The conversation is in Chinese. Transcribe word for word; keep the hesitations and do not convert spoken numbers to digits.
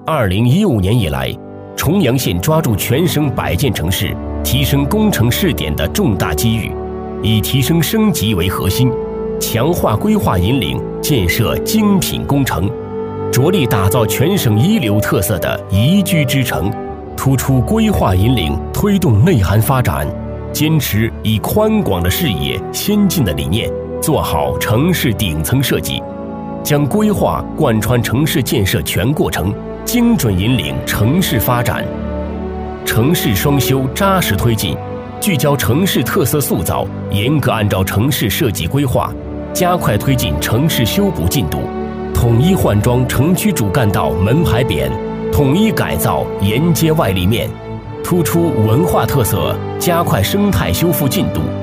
二零一五年以来，重阳县抓住全省百建城市提升工程试点的重大机遇，以提升升级为核心，强化规划引领建设精品工程，着力打造全省一流特色的宜居之城，突出规划引领推动内涵发展，坚持以宽广的视野、先进的理念做好城市顶层设计，将规划贯穿城市建设全过程，精准引领城市发展。城市双修扎实推进，聚焦城市特色塑造，严格按照城市设计规划，加快推进城市修补进度，统一换装城区主干道门牌匾，统一改造沿街外立面，突出文化特色，加快生态修复进度。